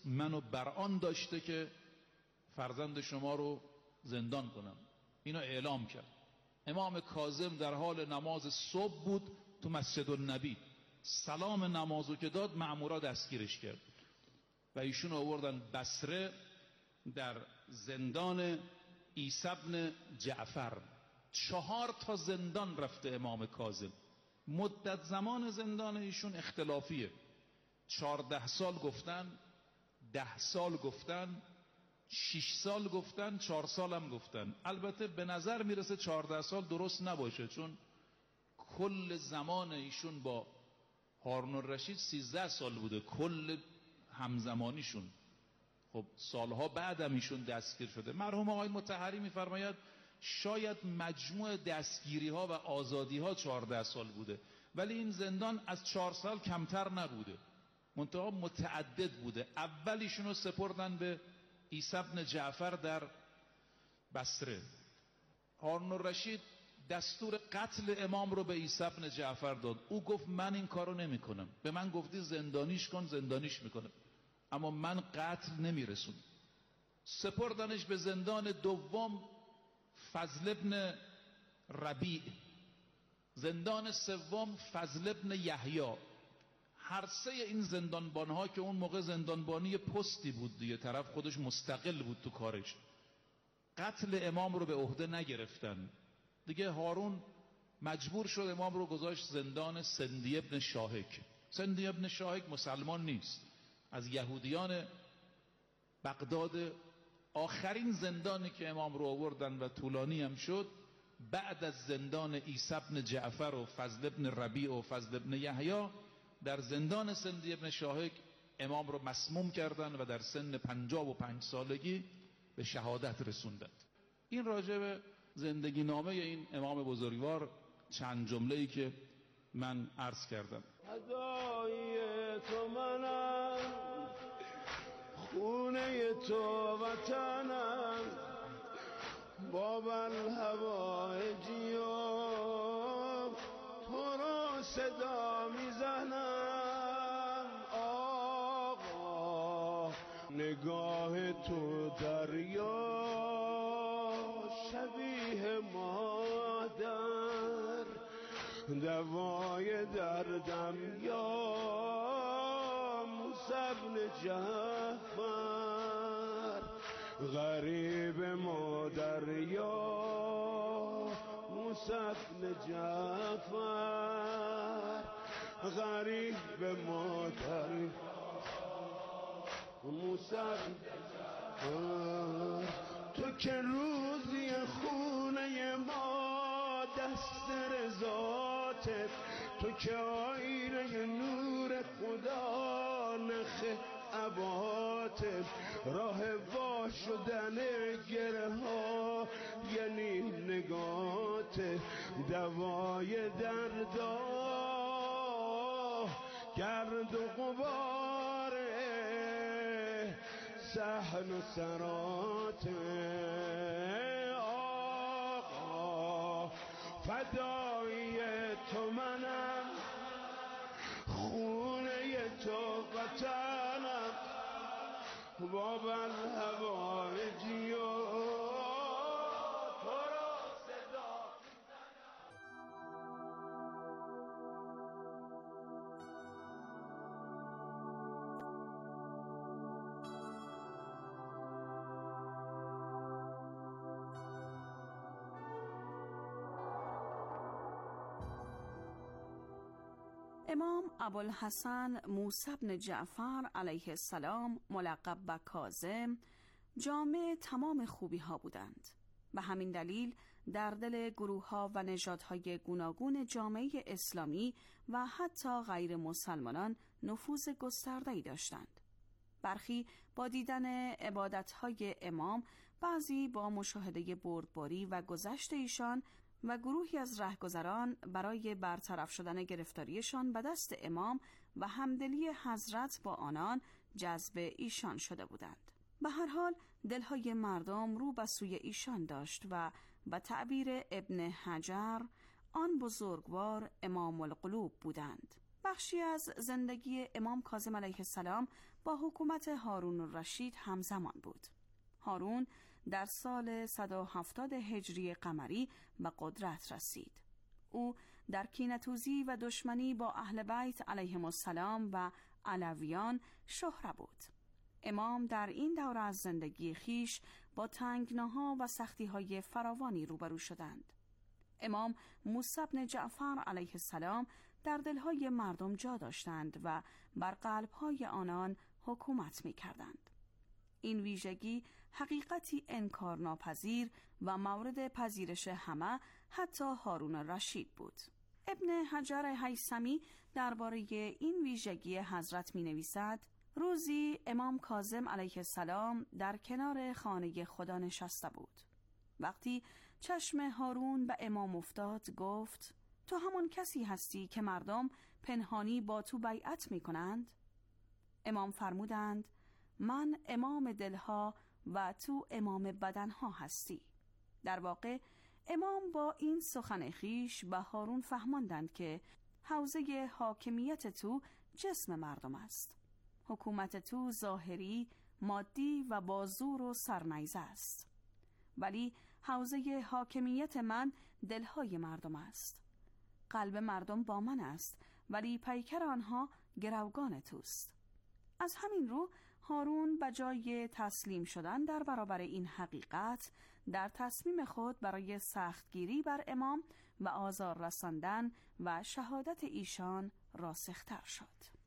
[SPEAKER 18] منو بر آن داشته که فرزند شما رو زندان کنم. اینو اعلام کرد. امام کاظم در حال نماز صبح بود تو مسجد النبی، سلام نمازو که داد مأمورا دستگیرش کرد و ایشون آوردن بصره در زندان عیسی بن جعفر. چهار تا زندان رفته امام کاظم. مدت زمان زندان ایشون اختلافیه، چهارده سال گفتن، ده سال گفتن، شش سال گفتن، چهار سال هم گفتن. البته به نظر میرسه چهارده سال درست نباشه، چون کل زمان ایشون با هارون الرشید سیزده سال بوده، کل همزمانیشون. خب سالها بعد هم ایشون دستگیر شده. مرحوم آقای مطهری میفرماید شاید مجموع دستگیری ها و آزادی ها چهارده سال بوده، ولی این زندان از چهار سال کمتر نبوده، منتها متعدد بوده. اولیشون رو سپردن به عیسی بن جعفر در بصره. هارون الرشید دستور قتل امام رو به عیسی بن جعفر داد. او گفت من این کارو نمی کنم. به من گفتی زندانیش کن، زندانیش میکنم، اما من قتل نمیرسون. سپردنش به زندان دوم فضل ابن ربیع، زندان سوم فضل ابن یحیی. هر سه این زندانبانها که اون موقع زندانبانی پستی بود دیگه، طرف خودش مستقل بود تو کارش، قتل امام رو به عهده نگرفتن دیگه. هارون مجبور شد امام رو گذاشت زندان سندی ابن شاهک. سندی ابن شاهک مسلمان نیست، از یهودیان بغداد. آخرین زندانی که امام رو آوردن و طولانی هم شد، بعد از زندان عیسی بن جعفر و فضل ابن ربیع و فضل ابن یحیی، در زندان سندی ابن شاهک امام رو مسموم کردن و در سن پنجاه و پنج سالگی به شهادت رسوندند. این راجع به زندگی نامه این امام بزرگوار چند جمله‌ای که من عرض کردم.
[SPEAKER 15] فدای تو منم، خونه تو وطنم، باب الهوایجی و تو رو صدا میزنم. آقا نگاه تو دریا شبیه مادر، دوای دردم یا موسی بن جعفر، غریب مادر یا موسی بن جعفر، غریب مادر موسی بن جعفر. تو که روزی خونه ما دست رضاتت، تو که آینه نور خدا نخ عباتت، راه وا شدن گره ها یعنی نگات، دوای دردا گرد و غبار صحن و سرات. آقا فدای تو منم، خونه تو وطنم، باب الهوایجی و تو را صدا.
[SPEAKER 6] امام ابوالحسن موسی بن جعفر علیه السلام ملقب به کاظم جامع تمام خوبی ها بودند. به همین دلیل در دل گروه ها و نژادهای گوناگون جامعه اسلامی و حتی غیر مسلمانان نفوذ گسترده‌ای داشتند. برخی با دیدن عبادت‌های امام، بعضی با مشاهده بردباری و گذشت ایشان و گروهی از رهگذران برای برطرف شدن گرفتاریشان به دست امام و همدلی حضرت با آنان جذب ایشان شده بودند. به هر حال دلهای مردم رو به سوی ایشان داشت و به تعبیر ابن حجر آن بزرگوار امام القلوب بودند. بخشی از زندگی امام کاظم علیه السلام با حکومت هارون الرشید همزمان بود. هارون در سال صد و هفتاد هجری قمری به قدرت رسید. او در کینه‌توزی و دشمنی با اهل بیت علیهم السلام و علویان شهره بود. امام در این دوره از زندگی خیش با تنگناها و سختی‌های فراوانی روبرو شدند. امام موسی بن جعفر علیه السلام در دلهای مردم جا داشتند و بر قلبهای آنان حکومت می کردند. این ویژگی حقیقتی انکارناپذیر و مورد پذیرش همه، حتی هارون الرشید بود. ابن حجر هیثمی درباره این ویژگی حضرت می نویسد: روزی امام کاظم علیه السلام در کنار خانه خدا نشسته بود. وقتی چشم هارون به امام افتاد گفت: تو همان کسی هستی که مردم پنهانی با تو بیعت می کنند؟ امام فرمودند: من امام دلها و تو امام بدنها هستی. در واقع امام با این سخن خویش به هارون فهماندند که حوزه حاکمیت تو جسم مردم است. حکومت تو ظاهری، مادی و با زور و سرنیزه است، ولی حوزه حاکمیت من دلهای مردم است. قلب مردم با من است، ولی پیکر آنها گروگان توست. از همین رو هارون به جای تسلیم شدن در برابر این حقیقت، در تصمیم خود برای سختگیری بر امام و آزار رساندن و شهادت ایشان راسختر شد.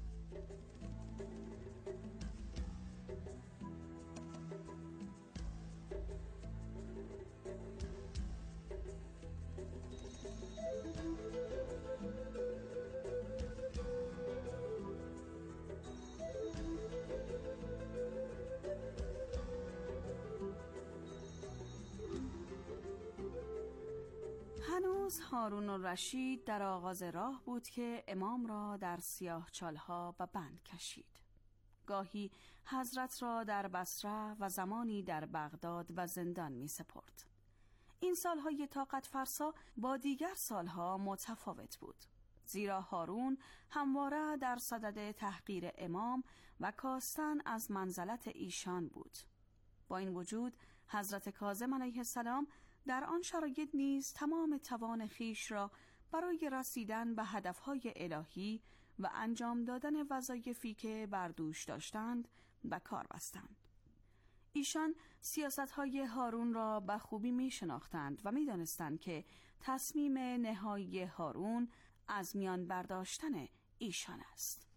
[SPEAKER 6] هنوز هارون الرشید در آغاز راه بود که امام را در سیاه چالها به بند کشید. گاهی حضرت را در بصره و زمانی در بغداد و زندان می سپرد. این سالهای طاقت فرسا با دیگر سالها متفاوت بود، زیرا هارون همواره در صدد تحقیر امام و کاستن از منزلت ایشان بود. با این وجود حضرت کاظم علیه السلام در آن شرایط نیز تمام توان خیش را برای رسیدن به هدفهای الهی و انجام دادن وظایفی که بر دوش داشتند به کار بستند. ایشان سیاستهای هارون را به خوبی می شناختند و می دانستند که تصمیم نهایی هارون از میان برداشتن ایشان است.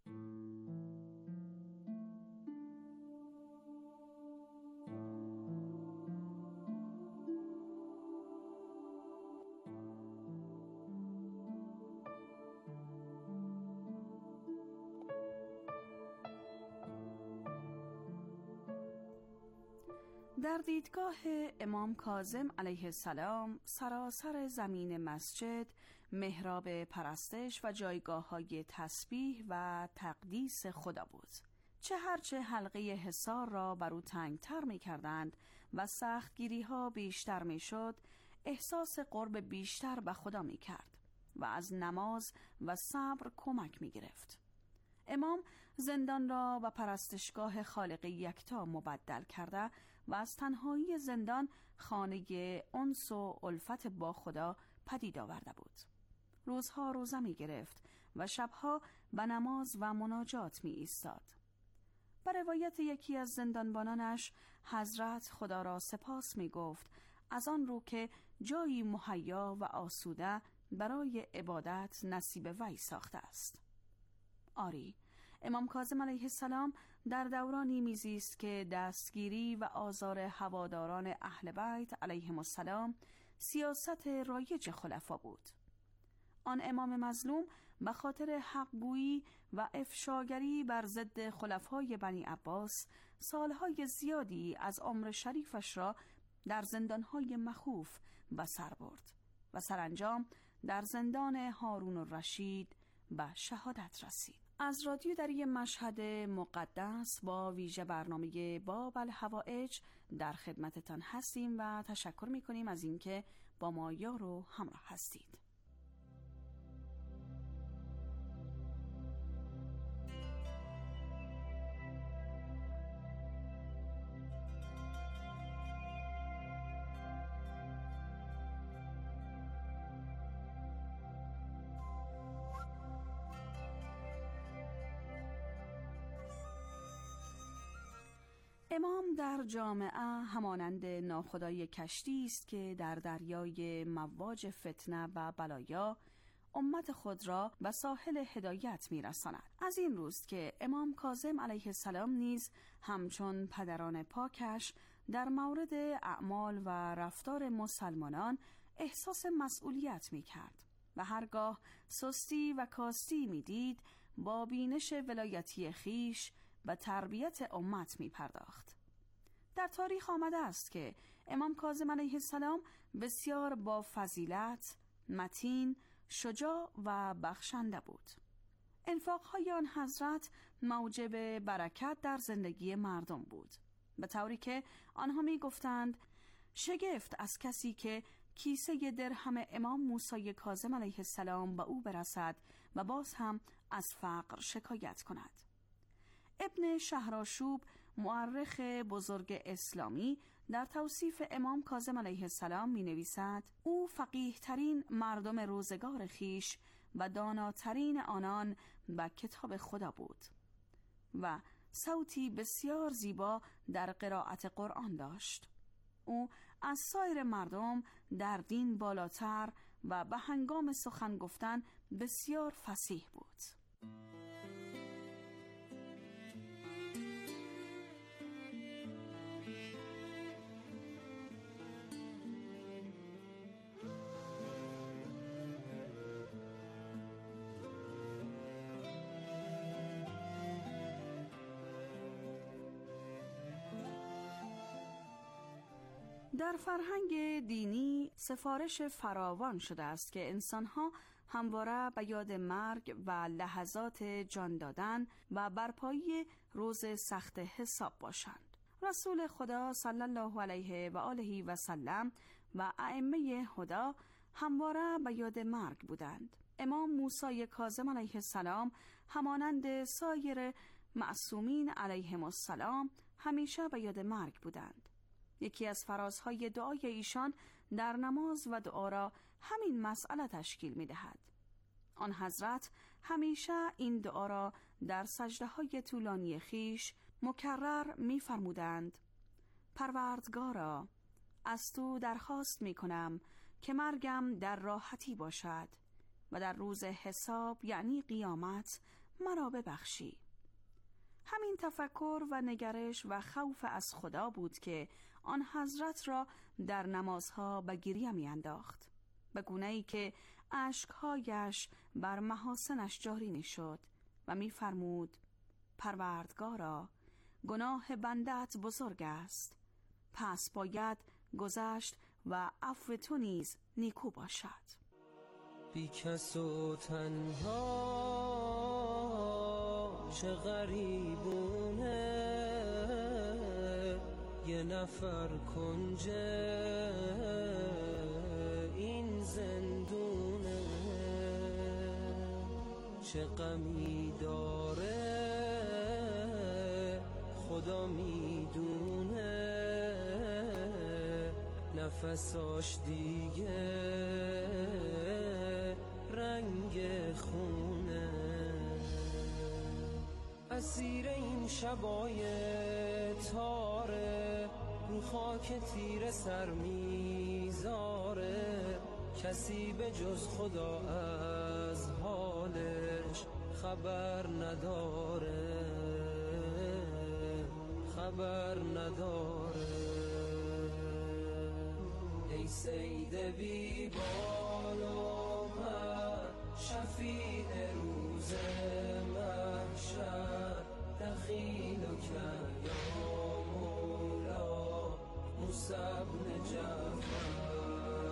[SPEAKER 6] در دیدگاه امام کاظم علیه السلام سراسر زمین مسجد محراب پرستش و جایگاه‌های تسبیح و تقدیس خدا بود. چه هرچه حلقه حصار را بر او تنگتر می کردند و سختگیری ها بیشتر می شد، احساس قرب بیشتر به خدا می کرد و از نماز و صبر کمک می گرفت. امام زندان را به پرستشگاه خالق یکتا مبدل کرده و از تنهایی زندان خانه انس و الفت با خدا پدید آورده بود. روزها روزه می گرفت و شبها به نماز و مناجات می ایستاد. به روایت یکی از زندانبانانش، حضرت خدا را سپاس می گفت از آن رو که جایی مهیا و آسوده برای عبادت نصیب وی ساخته است. آری، امام کاظم علیه السلام در دورانی میزیست که دستگیری و آزار هواداران اهل بیت علیهم السلام سیاست رایج خلفا بود. آن امام مظلوم به خاطر حقگویی و افشاگری بر ضد خلفای بنی عباس سالهای زیادی از عمر شریفش را در زندانهای مخوف به سر برد و سرانجام در زندان هارون الرشید به شهادت رسید. از رادیو دری مشهد مقدس با ویژه برنامه باب الحوائج در خدمتتان هستیم و تشکر می‌کنیم از اینکه با ما یار و همراه هستید. امام در جامعه همانند ناخدای کشتی است که در دریای مواج فتنه و بلایا امت خود را به ساحل هدایت می‌رساند. از این روست که امام کاظم علیه السلام نیز همچون پدران پاکش در مورد اعمال و رفتار مسلمانان احساس مسئولیت می‌کرد و هرگاه سستی و کاستی می‌دید با بینش ولایتی خیش به تربیت امت می‌پرداخت. در تاریخ آمده است که امام کاظم علیه السلام بسیار با فضیلت، متین، شجاع و بخشنده بود. انفاق‌های آن حضرت موجب برکت در زندگی مردم بود، به طوری که آنها می گفتند شگفت از کسی که کیسه درهم امام موسی کاظم علیه السلام به او برسد و باز هم از فقر شکایت کند. ابن شهرآشوب مورخ بزرگ اسلامی در توصیف امام کاظم علیه السلام می نویسد او فقیه ترین مردم روزگار خیش و داناترین آنان به کتاب خدا بود و صوتی بسیار زیبا در قرائت قرآن داشت. او از سایر مردم در دین بالاتر و به هنگام سخن گفتن بسیار فصیح بود. در فرهنگ دینی سفارش فراوان شده است که انسان‌ها همواره به یاد مرگ و لحظات جان دادن و برپایی روز سخت حساب باشند. رسول خدا صلی الله علیه و آله و سلم و ائمه هدا همواره به یاد مرگ بودند. امام موسی کاظم علیه السلام همانند سایر معصومین علیهم السلام همیشه به یاد مرگ بودند. یکی از فرازهای دعای ایشان در نماز و دعا را همین مسئله تشکیل می دهد. آن حضرت همیشه این دعا را در سجده های طولانی خیش مکرر می فرمودند: پروردگارا، از تو درخواست می کنم که مرگم در راحتی باشد و در روز حساب یعنی قیامت مرا ببخشی. همین تفکر و نگرش و خوف از خدا بود که آن حضرت را در نمازها به گریه می انداخت، به گونه‌ای که اشکهایش بر محاسنش جاری می شد و می فرمود: پروردگارا، گناه بندت بزرگ است، پس باید گذشت و عفو تو نیز نیکو باشد.
[SPEAKER 19] بی کس و تنها چه غریبونه، یه نفر کنج این زندونه، چه غمی داره خدا میدونه، نفساش دیگه رنگ خونه، اسیر این شبای تاره، رو خاک تیر سر میذاره، کسی به جز خدا از حالش خبر نداره، خبر نداره. ای سید بی بال و پر، شفیع روز محشر، دخیل و کن یا مولا موسی بن جعفر.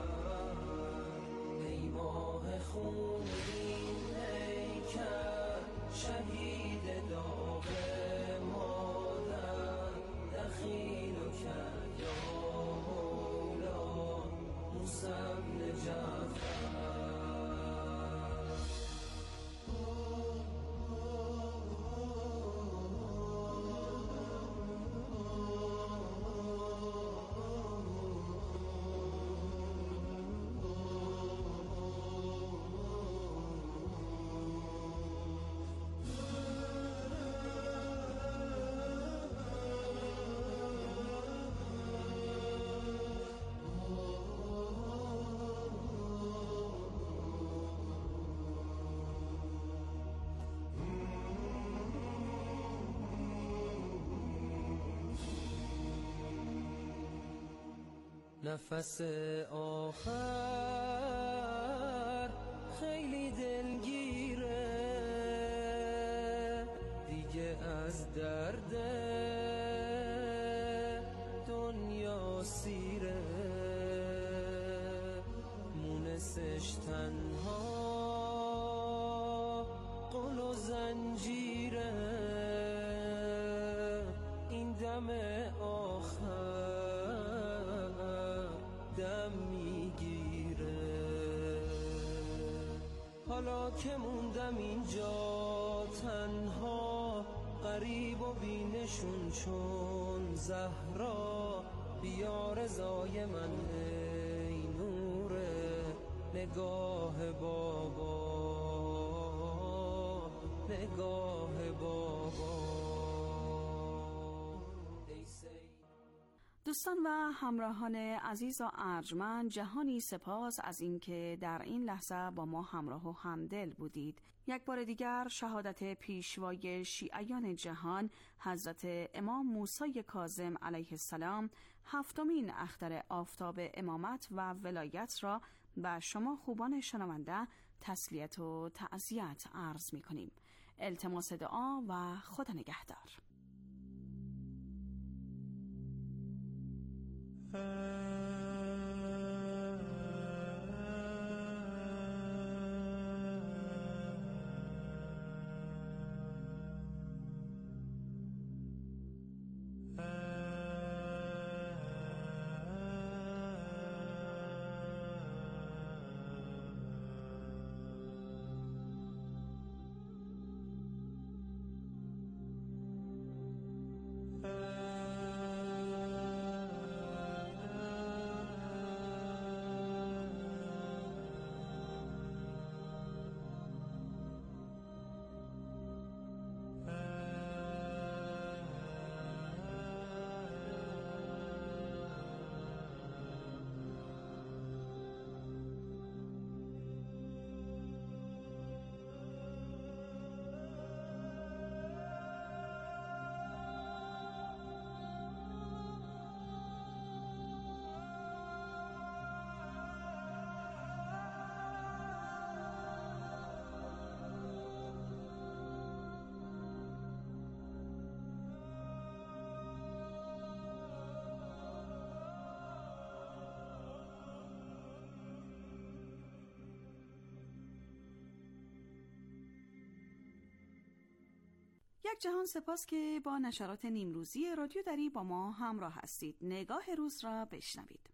[SPEAKER 19] ای ماه خونین پیکر، شهید داغ مادر، دخیل و کن یا مولا موسی بن جعفر. نفس آخر خیلی دلگیره، دیگه از درد دنیا سیره، مونسش تنها قل و زنجیره، این دم آخر دم میگیره. حالا که موندم اینجا تنها، غریب و بینشون چون زهرا، بیا رضای من ای نوره نگاه بابا، نگاه بابا.
[SPEAKER 6] دوستان و همراهان عزیز و ارجمند، جهانی سپاس از اینکه در این لحظه با ما همراه و همدل بودید. یک بار دیگر شهادت پیشوای شیعیان جهان حضرت امام موسی کاظم علیه السلام، هفتمین اختر آفتاب امامت و ولایت را به شما خوبان شنونده تسلیت و تعزیت عرض می کنیم. التماس دعا و خدا نگهدار. یک جهان سپاس که با نشرات نیمروزی رادیو دری با ما همراه هستید. نگاه روز را بشنوید.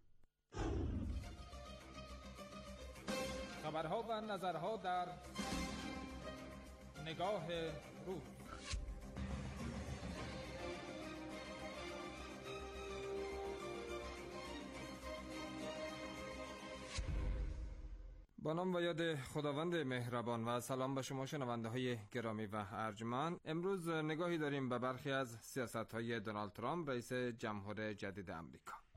[SPEAKER 20] خبرها و نظرها در نگاه روز. با نام و یاد خداوند مهربان و سلام به شما شنونده های گرامی و ارجمند. امروز نگاهی داریم به برخی از سیاست های دونالد ترامپ رئیس جمهور جدید امریکا.